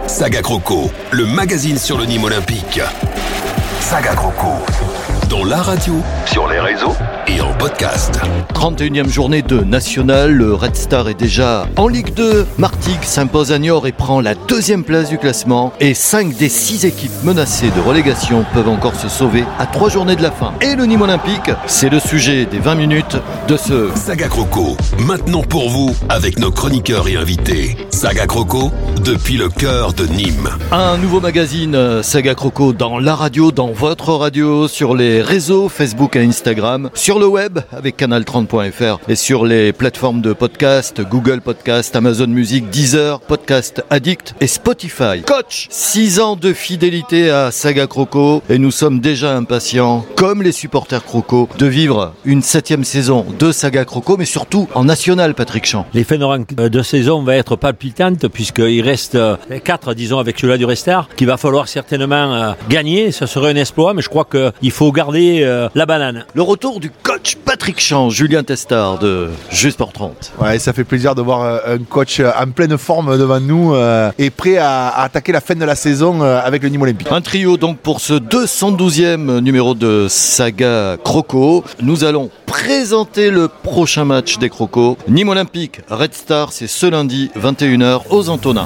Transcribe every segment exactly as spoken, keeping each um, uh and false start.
Saga Croco, le magazine sur le Nîmes Olympique. Saga Croco, dans la radio, sur les réseaux et en podcast. trente et unième journée de National, le Red Star est déjà en Ligue deux. Martigues s'impose à Niort et prend la deuxième place du classement. Et cinq des six équipes menacées de relégation peuvent encore se sauver à trois journées de la fin. Et le Nîmes Olympique, c'est le sujet des vingt minutes de ce Saga Croco, maintenant pour vous, avec nos chroniqueurs et invités. Saga Croco, depuis le cœur de Nîmes. Un nouveau magazine euh, Saga Croco dans la radio, dans votre radio, sur les réseaux Facebook et Instagram, sur le web avec canal trente point f r et sur les plateformes de podcast, Google Podcast, Amazon Music, Deezer, Podcast Addict et Spotify. Coach, six ans de fidélité à Saga Croco et nous sommes déjà impatients, comme les supporters Croco, de vivre une septième saison de Saga Croco, mais surtout en national, Patrick Champ. Les fins de, de saison vont être palpitantes puisqu'il reste quatre, disons, avec celui-là du Red Star, qu'il va falloir certainement euh, gagner. Ce serait un exploit, mais je crois qu'il faut garder euh, la banane. Le retour du coach Patrick Champ, Julien Testard de Juste pour trente. Ouais, ça fait plaisir de voir un coach en pleine forme devant nous euh, et prêt à, à attaquer la fin de la saison euh, avec le Nîmes Olympique. Un trio donc pour ce deux cent douzième numéro de Saga Croco. Nous allons présenter le prochain match des Crocos. Nîmes Olympique, Red Star, c'est ce lundi vingt et une heures aux Antonins.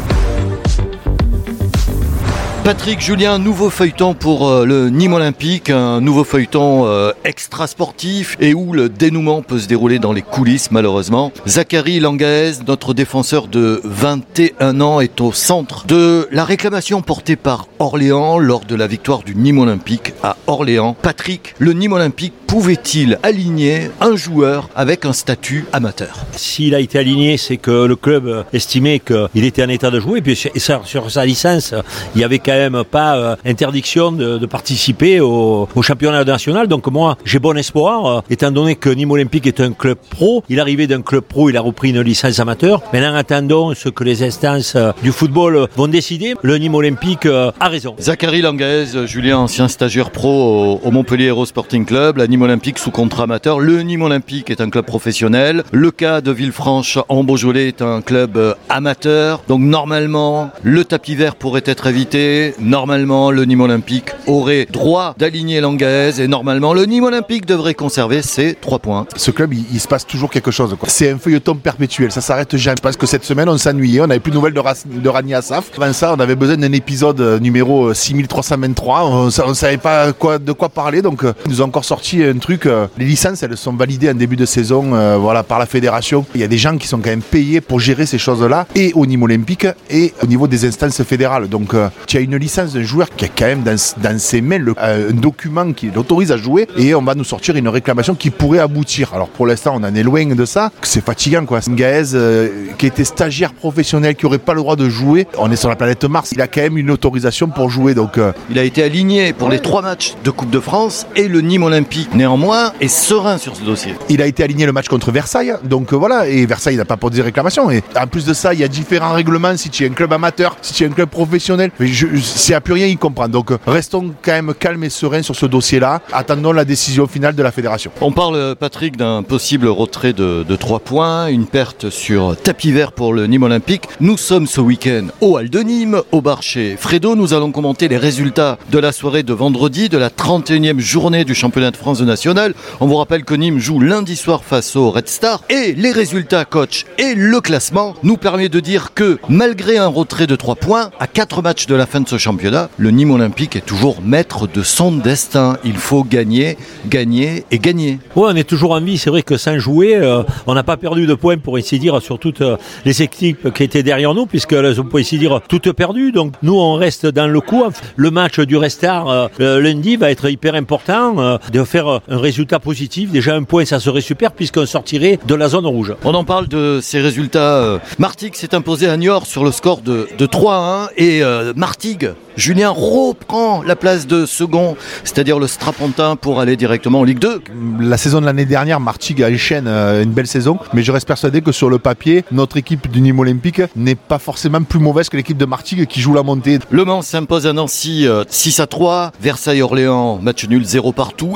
Patrick, Julien, nouveau feuilleton pour euh, le Nîmes Olympique, un nouveau feuilleton euh, extra sportif et où le dénouement peut se dérouler dans les coulisses malheureusement. Zachary Langaez, notre défenseur de vingt et un ans, est au centre de la réclamation portée par Orléans lors de la victoire du Nîmes Olympique à Orléans. Patrick, le Nîmes Olympique pouvait-il aligner un joueur avec un statut amateur ? S'il a été aligné, c'est que le club estimait qu'il était en état de jouer. Et puis sur, sur sa licence, il n'y avait quand même pas euh, interdiction de, de participer au, au championnat national. Donc moi, j'ai bon espoir, euh, étant donné que Nîmes Olympique est un club pro. Il arrivait d'un club pro, il a repris une licence amateur. Maintenant, attendons ce que les instances euh, du football vont décider. Le Nîmes Olympique euh, a raison. Zachary Langaez, Julien, ancien stagiaire pro au, au Montpellier Hero Sporting Club, la Nîmes Olympique sous contrat amateur. Le Nîmes Olympique est un club professionnel. Le cas de Villefranche en Beaujolais est un club euh, amateur. Donc normalement, le tapis vert pourrait être évité. Normalement, le Nîmes Olympique aurait droit d'aligner Langaez et normalement, le Nîmes Olympique devrait conserver ses trois points. Ce club, il, il se passe toujours quelque chose, quoi. C'est un feuilleton perpétuel, ça s'arrête jamais. Parce que cette semaine, on s'ennuyait, on n'avait plus de nouvelles de, Ras- de Rani Assaf. Avant ça, on avait besoin d'un épisode numéro six mille trois cent vingt-trois. On ne savait pas quoi, de quoi parler, donc ils nous ont encore sorti un truc. Euh, les licences, elles sont validées en début de saison euh, voilà, par la fédération. Il y a des gens qui sont quand même payés pour gérer ces choses-là, et au Nîmes Olympique et au niveau des instances fédérales. Donc, euh, tu as une licence d'un joueur qui a quand même dans, dans ses mains le, euh, un document qui l'autorise à jouer, et on va nous sortir une réclamation qui pourrait aboutir. Alors pour l'instant, on en est loin de ça. C'est fatigant, quoi. Gaez, euh, qui était stagiaire professionnel, qui n'aurait pas le droit de jouer. On est sur la planète Mars. Il a quand même une autorisation pour jouer. Donc, euh... il a été aligné pour les trois matchs de Coupe de France et le Nîmes Olympique, néanmoins, est serein sur ce dossier. Il a été aligné le match contre Versailles. Donc euh, voilà. Et Versailles n'a pas posé de réclamation. Et en plus de ça, il y a différents règlements. Si tu es un club amateur, si tu es un club professionnel, mais je, je, c'est à plus rien y comprendre. Donc restons quand même calmes et sereins sur ce dossier-là. Attendons la décision finale de la fédération. On parle, Patrick, d'un possible retrait de, de trois points, une perte sur tapis vert pour le Nîmes Olympique. Nous sommes ce week-end au Hall de Nîmes, au bar chez Fredo. Nous allons commenter les résultats de la soirée de vendredi, de la trente et unième journée du championnat de France de national. On vous rappelle que Nîmes joue lundi soir face au Red Star. Et les résultats, coach, et le classement nous permet de dire que malgré un retrait de trois points, à quatre matchs de la fin de ce championnat, le Nîmes Olympique est toujours maître de son destin. Il faut gagner, gagner et gagner. Oui, on est toujours en vie. C'est vrai que sans jouer, euh, on n'a pas perdu de points, pour ainsi dire, sur toutes euh, les équipes qui étaient derrière nous, puisqu'elles ont, pour ainsi dire, toutes perdues. Donc nous, on reste dans le coup. Le match du Red Star euh, euh, lundi va être hyper important euh, de faire euh, un résultat positif. Déjà un point, ça serait super, puisqu'on sortirait de la zone rouge. On en parle de ces résultats. Euh, Martigues s'est imposé à Niort sur le score de, de trois à un et euh, Martigues, Julien, reprend la place de second, c'est-à-dire le Strapontin, pour aller directement en Ligue deux. La saison de l'année dernière, Martigues enchaîne une belle saison, mais je reste persuadé que sur le papier, notre équipe du Nîmes Olympique n'est pas forcément plus mauvaise que l'équipe de Martigues qui joue la montée. Le Mans s'impose à Nancy euh, six à trois, Versailles-Orléans, match nul zéro partout, Épinal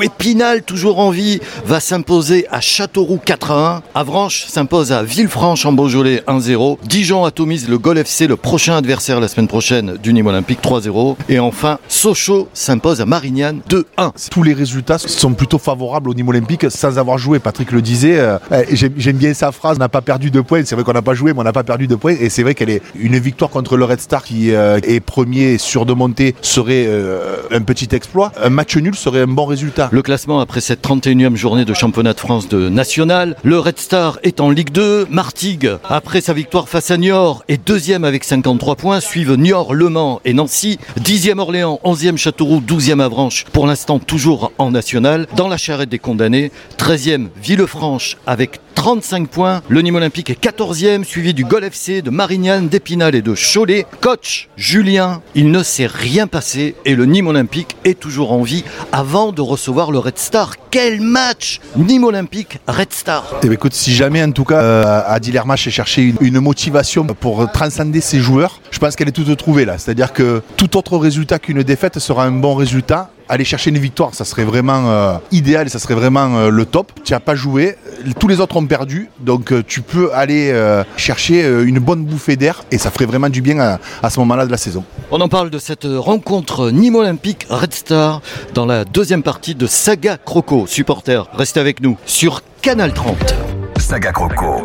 Épinal, toujours en vie, va s'imposer à Châteauroux quatre à un. Avranches s'impose à Villefranche en Beaujolais un zéro. Dijon atomise le Gol F C, le prochain adversaire la semaine prochaine du Nîmes Olympique trois zéro. Et enfin, Sochaux s'impose à Marignane deux un. Tous les résultats sont plutôt favorables au Nîmes Olympique sans avoir joué. Patrick le disait, euh, j'aime, j'aime bien sa phrase, on n'a pas perdu de points. C'est vrai qu'on n'a pas joué, mais on n'a pas perdu de points. Et c'est vrai qu'elle est une victoire contre le Red Star qui euh, est premier sur de montée serait euh, un petit exploit. Un match nul serait un bon résultat. Le classement après cette trente et unième journée de championnat de France de national. Le Red Star est en Ligue deux. Martigues, après sa victoire face à Niort, est deuxième avec cinquante-trois points. Suivent Niort, Le Mans et Nancy. dixième Orléans, onzième Châteauroux, douzième Avranches. Pour l'instant toujours en national. Dans la charrette des condamnés, treizième Villefranche avec trente-cinq points. Le Nîmes Olympique est quatorzième, suivi du Gol F C, de Marignane, d'Épinal et de Cholet. Coach Julien, il ne s'est rien passé et le Nîmes Olympique est toujours en vie avant de recevoir le Red Star. Quel match! Nîmes Olympique, Red Star. Eh bien, écoute, si jamais en tout cas euh, Adil Hermach ait cherché une, une motivation pour transcender ses joueurs, je pense qu'elle est toute trouvée là. C'est-à-dire que tout autre résultat qu'une défaite sera un bon résultat. Aller chercher une victoire, ça serait vraiment euh, idéal et ça serait vraiment euh, le top. Tu n'as pas joué, tous les autres ont perdu, donc euh, tu peux aller euh, chercher euh, une bonne bouffée d'air et ça ferait vraiment du bien à, à ce moment-là de la saison. On en parle de cette rencontre Nîmes Olympique Red Star dans la deuxième partie de Saga Croco. Supporters, restez avec nous sur Canal trente. Saga Croco.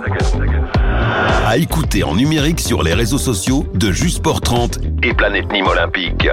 À écouter en numérique sur les réseaux sociaux de Jusport trente et Planète Nîmes Olympique.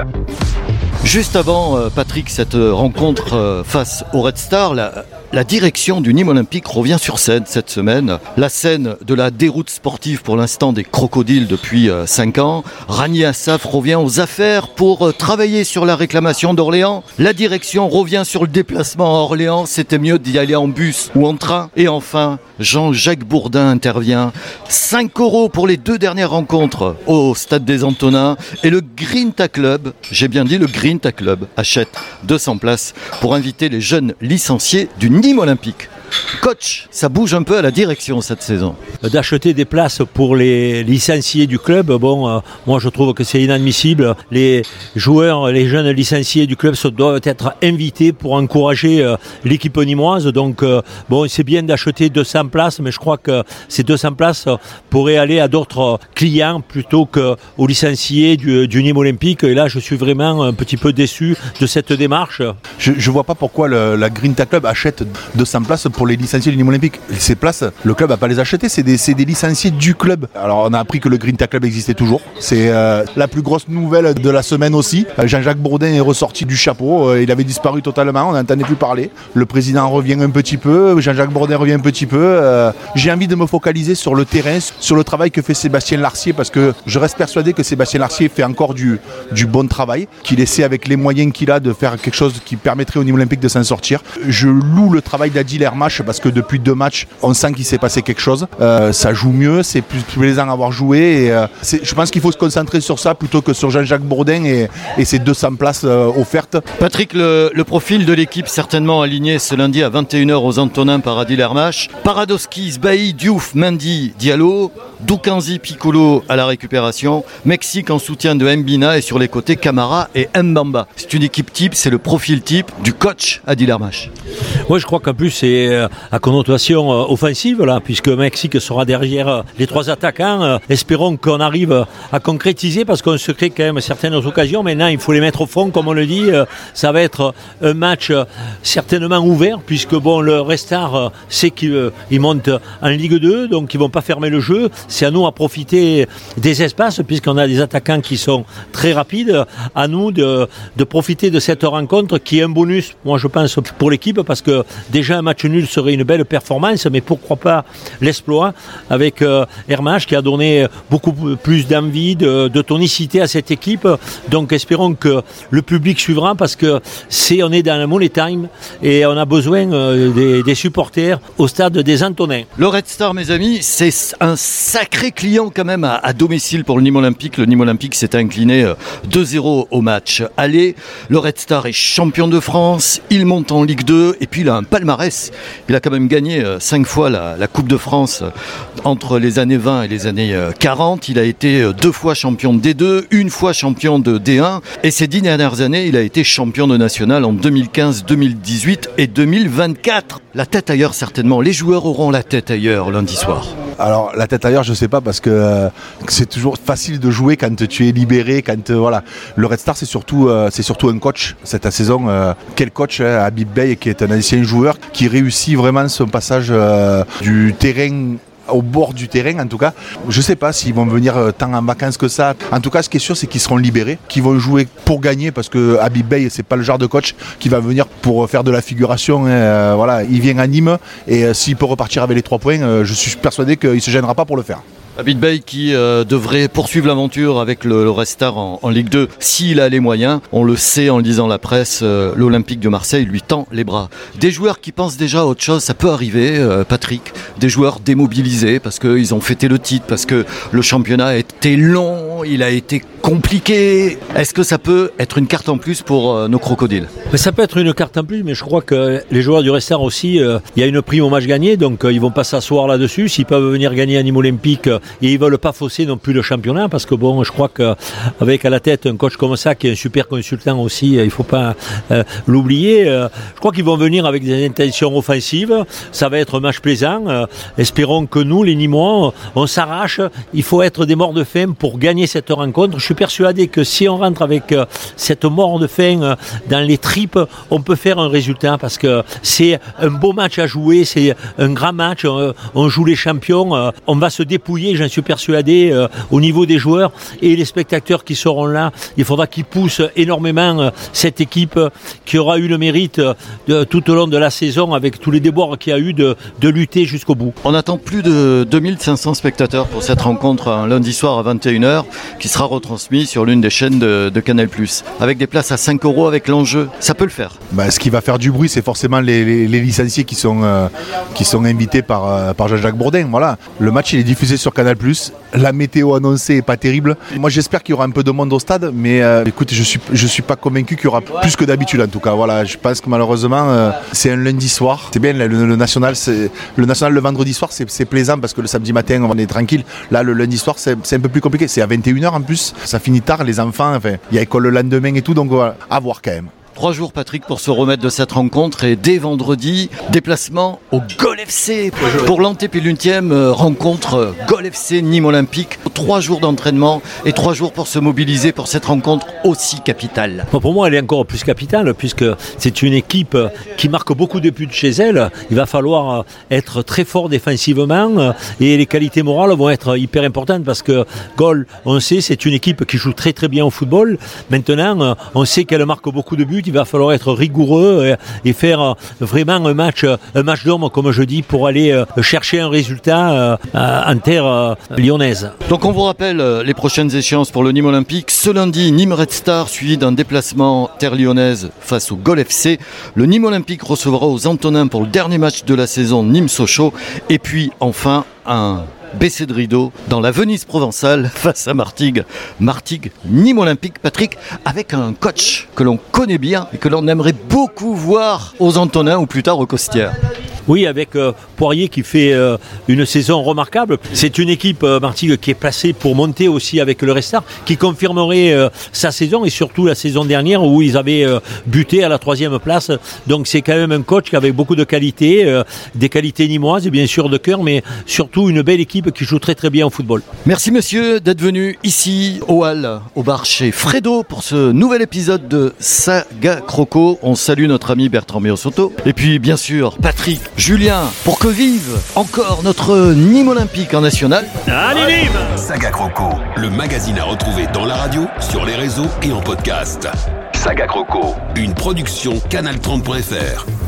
Juste avant, euh, Patrick, cette rencontre euh, face au Red Star, la, la direction du Nîmes Olympique revient sur scène cette semaine. La scène de la déroute sportive pour l'instant des crocodiles depuis euh, cinq ans. Rani Assaf revient aux affaires pour euh, travailler sur la réclamation d'Orléans. La direction revient sur le déplacement à Orléans. C'était mieux d'y aller en bus ou en train. Et enfin, Jean-Jacques Bourdin intervient. cinq euros pour les deux dernières rencontres au Stade des Antonins. Et le Grinta Club, j'ai bien dit le Grinta Club, achète deux cents places pour inviter les jeunes licenciés du Nîmes Olympique. Coach, ça bouge un peu à la direction cette saison. D'acheter des places pour les licenciés du club, bon, euh, moi je trouve que c'est inadmissible. Les joueurs, les jeunes licenciés du club doivent être invités pour encourager euh, l'équipe nîmoise. Donc, euh, bon, c'est bien d'acheter deux cents places, mais je crois que ces deux cents places pourraient aller à d'autres clients plutôt qu'aux licenciés du, du Nîmes Olympique. Et là, je suis vraiment un petit peu déçu de cette démarche. Je ne vois pas pourquoi le, la Grinta Club achète deux cents places pour les licenciés du Nîmes Olympique. Ces places, le club n'a pas les acheter, c'est des, c'est des licenciés du club. Alors on a appris que le Grinta Club existait toujours. C'est euh, la plus grosse nouvelle de la semaine aussi. Jean-Jacques Bourdin est ressorti du chapeau, il avait disparu totalement, on n'entendait plus parler. Le président revient un petit peu, Jean-Jacques Bourdin revient un petit peu. Euh, j'ai envie de me focaliser sur le terrain, sur le travail que fait Sébastien Larcier, parce que je reste persuadé que Sébastien Larcier fait encore du, du bon travail, qu'il essaie avec les moyens qu'il a de faire quelque chose qui permettrait au Nîmes Olympique de s'en sortir. Je loue le travail d'Adil Hermach parce que depuis deux matchs, on sent qu'il s'est passé quelque chose. Euh, ça joue mieux, c'est plus plaisant à avoir joué. Et, euh, c'est, je pense qu'il faut se concentrer sur ça plutôt que sur Jean-Jacques Bourdin et, et ses deux cents places euh, offertes. Patrick, le, le profil de l'équipe certainement aligné ce lundi à vingt et une heures aux Antonins par Adil Hermach. Paradoski, Sbahi, Diouf, Mendy, Diallo, Doukanzi, Piccolo à la récupération, Mexique en soutien de Mbina et sur les côtés Camara et Mbamba. C'est une équipe type, c'est le profil type du coach Adil Hermach. Oui, je crois qu'en plus c'est euh, à connotation euh, offensive là, puisque Mexique sera derrière euh, les trois attaquants. Euh, espérons qu'on arrive à concrétiser parce qu'on se crée quand même certaines occasions. Maintenant, il faut les mettre au fond, comme on le dit. Euh, ça va être un match euh, certainement ouvert, puisque bon, le Red Star euh, sait qu'il euh, monte en Ligue deux, donc ils vont pas fermer le jeu. C'est à nous à profiter des espaces, puisqu'on a des attaquants qui sont très rapides. À nous de, de profiter de cette rencontre qui est un bonus, moi je pense, pour l'équipe, parce que déjà un match nul serait une belle performance, mais pourquoi pas l'exploit avec euh, Hermach qui a donné beaucoup plus d'envie, de, de tonicité à cette équipe. Donc espérons que le public suivra, parce que c'est, on est dans le money time et on a besoin euh, des, des supporters au stade des Antonins. Le Red Star, mes amis, c'est un sacré client quand même à, à domicile pour le Nîmes Olympique. Le Nîmes Olympique s'est incliné euh, deux zéro au match aller. Le Red Star est champion de France, il monte en Ligue deux et puis il a un palmarès Il a quand même gagné euh, cinq fois la, la Coupe de France euh, entre les années vingt et les années euh, quarante. Il a été euh, deux fois champion de D deux, une fois champion de D un. Et ces dix dernières années, il a été champion de national en deux mille quinze, deux mille dix-huit et deux mille vingt-quatre. La tête ailleurs certainement. Les joueurs auront la tête ailleurs lundi soir. Alors la tête ailleurs, je sais pas, parce que euh, c'est toujours facile de jouer quand tu es libéré, quand euh, voilà. Le Red Star, c'est surtout euh, c'est surtout un coach cette saison. Euh, quel coach, hein, Habib Beye, qui est un ancien joueur qui réussit vraiment son passage euh, du terrain au bord du terrain. En tout cas, je sais pas s'ils vont venir tant en vacances que ça. En tout cas, ce qui est sûr, c'est qu'ils seront libérés, qu'ils vont jouer pour gagner, parce que Habib Beye, c'est pas le genre de coach qui va venir pour faire de la figuration. Euh, voilà, il vient à Nîmes et euh, s'il peut repartir avec les trois points, euh, je suis persuadé qu'il se gênera pas pour le faire. Habib Beye qui euh, devrait poursuivre l'aventure avec le, le Red Star en, en Ligue deux s'il a les moyens. On le sait en lisant la presse, euh, l'Olympique de Marseille lui tend les bras. Des joueurs qui pensent déjà à autre chose, ça peut arriver, euh, Patrick. Des joueurs démobilisés parce qu'ils ont fêté le titre, parce que le championnat a été long, il a été compliqué. Est-ce que ça peut être une carte en plus pour euh, nos crocodiles ? Mais ça peut être une carte en plus, mais je crois que les joueurs du Red Star aussi, il euh, y a une prime au match gagné, donc euh, ils vont pas s'asseoir là-dessus. S'ils peuvent venir gagner à Nîmes Olympique, euh, et ils veulent pas fausser non plus le championnat, parce que bon, je crois qu'avec à la tête un coach comme ça, qui est un super consultant aussi, il faut pas euh, l'oublier. Euh, je crois qu'ils vont venir avec des intentions offensives. Ça va être un match plaisant. Euh, espérons que nous, les Nîmois, on s'arrache. Il faut être des morts de faim pour gagner cette rencontre. Je suis persuadé que si on rentre avec euh, cette mort de faim euh, dans les tripes, on peut faire un résultat, parce que c'est un beau match à jouer, c'est un grand match. Euh, on joue les champions. Euh, on va se dépouiller, j'en suis persuadé, euh, au niveau des joueurs et les spectateurs qui seront là. Il faudra qu'ils poussent énormément euh, cette équipe euh, qui aura eu le mérite euh, de, tout au long de la saison, avec tous les déboires qu'il y a eu, de, de lutter jusqu'au bout. On attend plus de deux mille cinq cents spectateurs pour cette rencontre un lundi soir à vingt et une heures qui sera retransmise sur l'une des chaînes de, de Canal plus, avec des places à cinq euros avec l'enjeu. Ça peut le faire. Bah, ce qui va faire du bruit, c'est forcément les, les, les licenciés qui sont, euh, qui sont invités par, euh, par Jean-Jacques Bourdin. Voilà. Le match, il est diffusé sur Canal plus. La météo annoncée n'est pas terrible. Moi, j'espère qu'il y aura un peu de monde au stade, mais euh, écoute, je suis, je suis pas convaincu qu'il y aura plus que d'habitude en tout cas. Voilà, je pense que malheureusement, euh, c'est un lundi soir. C'est bien, le, le national, c'est, le national le vendredi soir, c'est, c'est plaisant parce que le samedi matin, on est tranquille. Là, le lundi soir, c'est, c'est un peu plus compliqué. C'est à vingt et une heures en plus. Ça finit tard, les enfants. Enfin, il y a école le lendemain et tout, donc voilà, à voir quand même. Trois jours, Patrick, pour se remettre de cette rencontre, et dès vendredi, déplacement au Gol F C pour l'antépénultième rencontre Gol F C Nîmes Olympique. Trois jours d'entraînement et trois jours pour se mobiliser pour cette rencontre aussi capitale. Bon, pour moi, elle est encore plus capitale, puisque c'est une équipe qui marque beaucoup de buts chez elle. Il va falloir être très fort défensivement et les qualités morales vont être hyper importantes, parce que Gol, on sait, c'est une équipe qui joue très très bien au football. Maintenant, on sait qu'elle marque beaucoup de buts. Il va falloir être rigoureux et faire vraiment un match, un match d'homme, comme je dis, pour aller chercher un résultat en terre lyonnaise. Donc on vous rappelle les prochaines échéances pour le Nîmes Olympique. Ce lundi, Nîmes Red Star, suivi d'un déplacement terre lyonnaise face au Gol F C. Le Nîmes Olympique recevra aux Antonins pour le dernier match de la saison Nîmes-Sochaux. Et puis enfin, un baissé de rideau dans la Venise provençale face à Martigues. Martigues, Nîmes Olympique, Patrick, avec un coach que l'on connaît bien et que l'on aimerait beaucoup voir aux Antonins ou plus tard aux Costières. Oui, avec euh, Poirier qui fait euh, une saison remarquable. C'est une équipe, euh, Martigues, qui est placée pour monter aussi avec le Red Star, qui confirmerait euh, sa saison, et surtout la saison dernière où ils avaient euh, buté à la troisième place. Donc c'est quand même un coach qui avait beaucoup de qualités, euh, des qualités nîmoises, bien sûr de cœur, mais surtout une belle équipe qui joue très très bien au football. Merci monsieur d'être venu ici au Hall, au bar chez Fredo, pour ce nouvel épisode de Saga Croco. On salue notre ami Bertrand Meossoto. Et puis bien sûr Patrick, Julien, pour que vive encore notre Nîmes Olympique en national. Allez Nîmes! Saga Croco, le magazine à retrouver dans la radio, sur les réseaux et en podcast. Saga Croco, une production canal trente point f r.